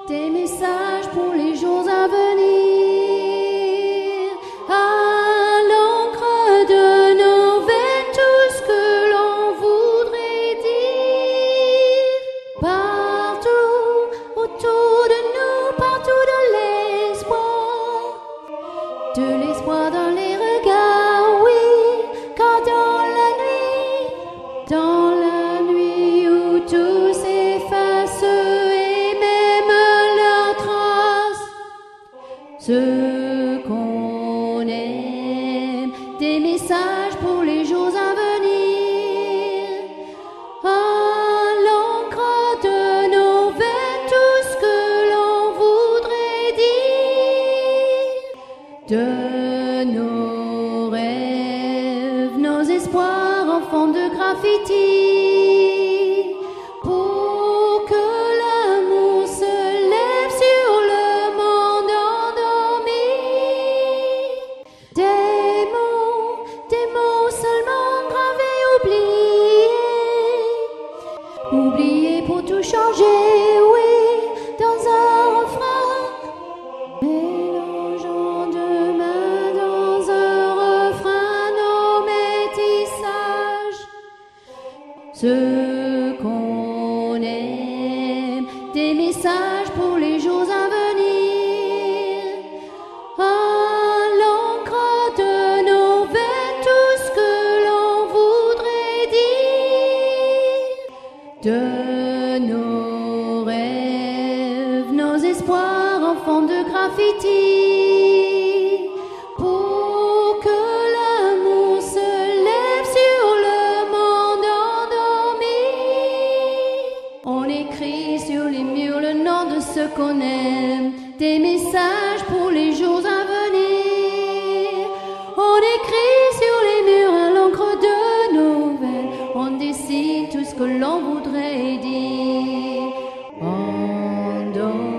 des messages pour les jours à venir. À l'encre de nos veines, tout ce que l'on voudrait dire. Partout, autour de nous, partout de l'espoir dans les regards, oui, car dans la nuit où tout s'efface et même leurs traces, ce qu'on aime, des messages pour les jours à venir. À l'encre de nos veines, tout ce que l'on voudrait dire. De nos rêves, nos espoirs en forme de graffiti, pour que l'amour se lève sur le monde endormi. Des mots seulement gravés, oubliés pour tout changer, oui, dans un refrain. Mélangeant demain dans un refrain nos métissages, ce qu'on aime, des messages pour les jours à venir. À l'encre de nos veines, tout ce que l'on voudrait dire. De nos rêves, nos espoirs en forme de graffiti, pour que l'amour se lève sur le monde endormi. On écrit sur les murs le nom de ce qu'on aime, des messages pour les jours à venir. On écrit sur les murs à l'encre de nos veines, on dessine tout ce que l'on voudrait dire. Endormi.